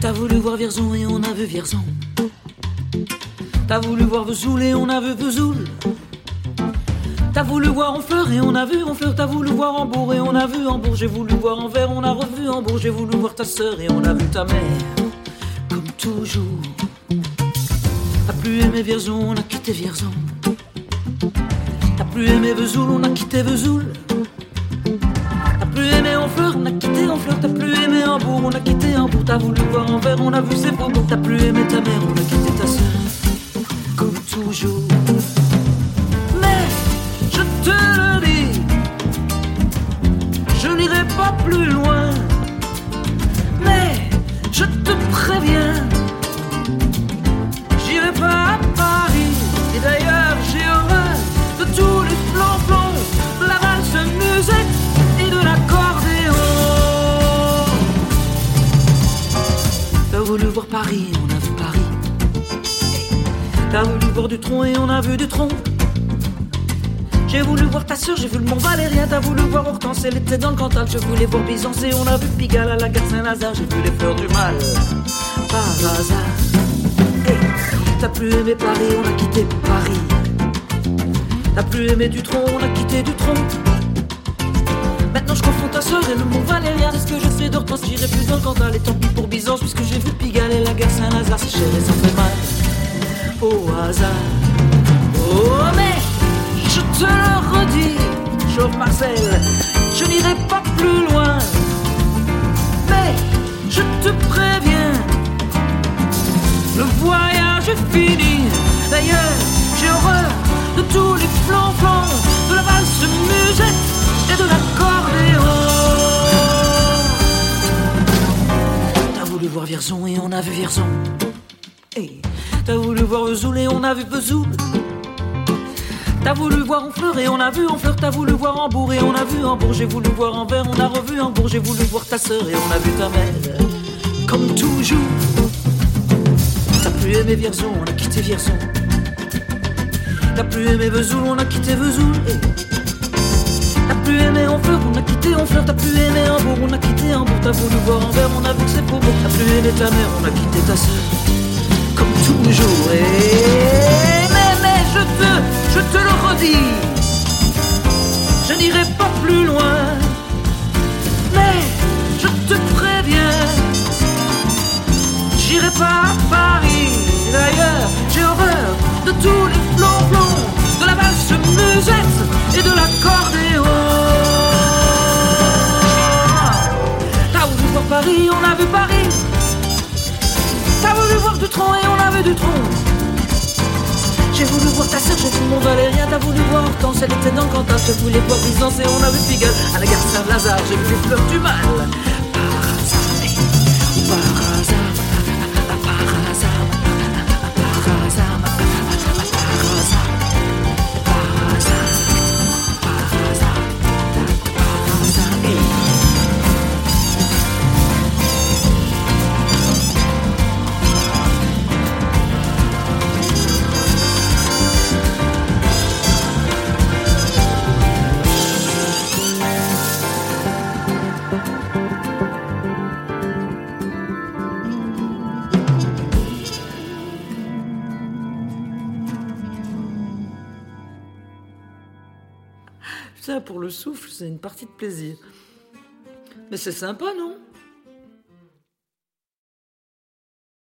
T'as voulu voir Vierzon et on a vu Vierzon. T'as voulu voir Vesoul et on a vu Vesoul. T'as voulu voir Honfleur et on a vu Honfleur. T'as voulu voir Hambourg et on a vu Hambourg. J'ai voulu voir Anvers, on a revu Hambourg. J'ai voulu voir ta sœur et on a vu ta mère. Comme toujours. T'as plus aimé Vierzon, on a quitté Vierzon. T'as plus aimé Vesoul, on a quitté Vesoul. T'as plus aimé Honfleur, on a quitté Honfleur. T'as plus aimé Hambourg, on a quitté Hambourg. T'as voulu voir Anvers, on a vu ses beaux. T'as plus aimé ta mère, on a quitté ta sœur. Comme toujours. Mais je te le dis, je n'irai pas plus loin. Mais je te préviens, j'irai pas à Paris. Et d'ailleurs j'ai horreur de tous les flancs-flancs, de la valse musette et de l'accordéon. T'as voulu voir Paris, on a vu Paris. T'as voulu voir Dutronc et on a vu Dutronc. J'ai voulu voir ta sœur, j'ai vu le Mont Valérien. T'as voulu voir Hortense, elle était dans le Cantal. Je voulais voir Byzance et on a vu Pigalle à la gare Saint-Lazare. J'ai vu les fleurs du mal, par hasard. Hey, t'as plus aimé Paris, on a quitté Paris. T'as plus aimé Dutronc, on a quitté Dutronc. Maintenant je confonds ta sœur et le Mont Valérien. C'est ce que je sais d'Hortense, j'irai plus dans le Cantal. Et tant pis pour Byzance, puisque j'ai vu Pigalle et la gare Saint-Lazare. C'est cher et ça fait mal, au hasard. Oh mais je te le redis, Chauve Marcel, je n'irai pas plus loin. Mais je te préviens, le voyage est fini. D'ailleurs, j'ai horreur de tous les flancs-flancs, de la valse musette et de l'accordéon. T'as voulu voir Vierzon et on a vu Vierzon. Hey, t'as voulu voir Vesoul et on a vu Vesoul. T'as voulu voir Honfleur et on a vu Honfleur. T'as voulu voir Hambourg et on a vu Hambourg. J'ai voulu voir Anvers, on a revu Hambourg. J'ai voulu voir ta sœur et on a vu ta mère. Comme toujours. T'as plus aimé Vierzon, on a quitté Vierzon. T'as plus aimé Vesoul, on a quitté Vesoul. T'as plus aimé Honfleur, on a quitté Honfleur. T'as plus aimé Hambourg, on a quitté Hambourg. T'as voulu voir Anvers, on a vu que c'est pour beau. T'as plus aimé ta mère, on a quitté ta sœur. Comme toujours. Mais je te le redis, je n'irai pas plus loin. Mais je te préviens, j'irai pas à Paris. D'ailleurs, j'ai horreur de tous les flancs-flancs, de la valse musette et de l'accordéon. T'as voulu voir Paris, on a vu Paris. T'as voulu voir Dutronc et on a vu Dutronc. J'ai voulu voir ta sœur, j'ai vu mon Valérien. T'as voulu voir Hortense, elle était dans le Cantal. Je voulais voir Byzance et on a vu Pigalle à la gare Saint-Lazare. J'ai vu les fleurs du mal, par hasard, par hasard, par hasard, par hasard, par hasard, par hasard, par hasard, par hasard. Ça, pour le souffle, c'est une partie de plaisir. Mais c'est sympa, non?